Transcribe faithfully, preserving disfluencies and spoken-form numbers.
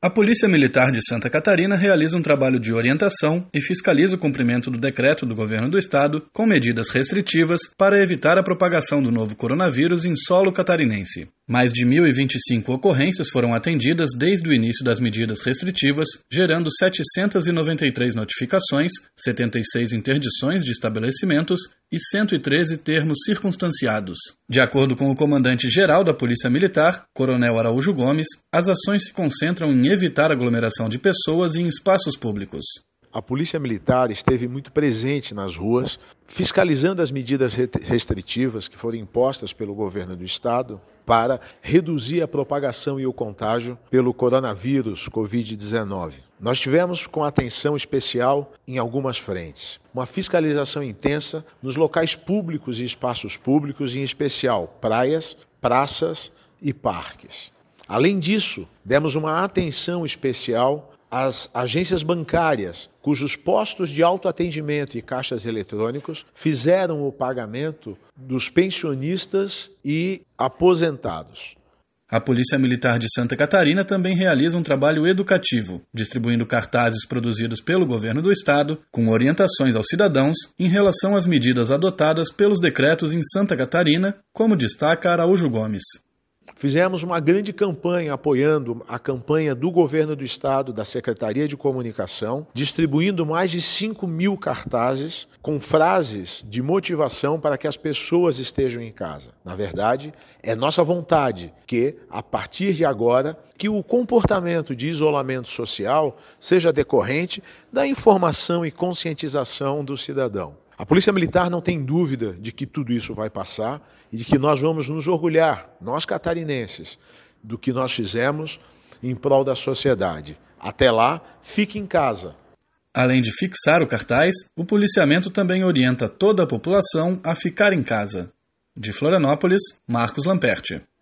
A Polícia Militar de Santa Catarina realiza um trabalho de orientação e fiscaliza o cumprimento do decreto do governo do estado com medidas restritivas para evitar a propagação do novo coronavírus em solo catarinense. Mais de mil e vinte e cinco ocorrências foram atendidas desde o início das medidas restritivas, gerando setecentas e noventa e três notificações, setenta e seis interdições de estabelecimentos e cento e treze termos circunstanciados. De acordo com o comandante-geral da Polícia Militar, Coronel Araújo Gomes, as ações se concentram em evitar aglomeração de pessoas em espaços públicos. A Polícia Militar esteve muito presente nas ruas, fiscalizando as medidas restritivas que foram impostas pelo governo do estado para reduzir a propagação e o contágio pelo coronavírus covid dezenove. Nós tivemos com atenção especial em algumas frentes. Uma fiscalização intensa nos locais públicos e espaços públicos, em especial praias, praças e parques. Além disso, demos uma atenção especial às agências bancárias, cujos postos de autoatendimento e caixas eletrônicos fizeram o pagamento dos pensionistas e aposentados. A Polícia Militar de Santa Catarina também realiza um trabalho educativo, distribuindo cartazes produzidos pelo governo do estado, com orientações aos cidadãos em relação às medidas adotadas pelos decretos em Santa Catarina, como destaca Araújo Gomes. Fizemos uma grande campanha apoiando a campanha do governo do estado, da Secretaria de Comunicação, distribuindo mais de cinco mil cartazes com frases de motivação para que as pessoas estejam em casa. Na verdade, é nossa vontade que, a partir de agora, que o comportamento de isolamento social seja decorrente da informação e conscientização do cidadão. A Polícia Militar não tem dúvida de que tudo isso vai passar e de que nós vamos nos orgulhar, nós catarinenses, do que nós fizemos em prol da sociedade. Até lá, fique em casa. Além de fixar o cartaz, o policiamento também orienta toda a população a ficar em casa. De Florianópolis, Marcos Lamperti.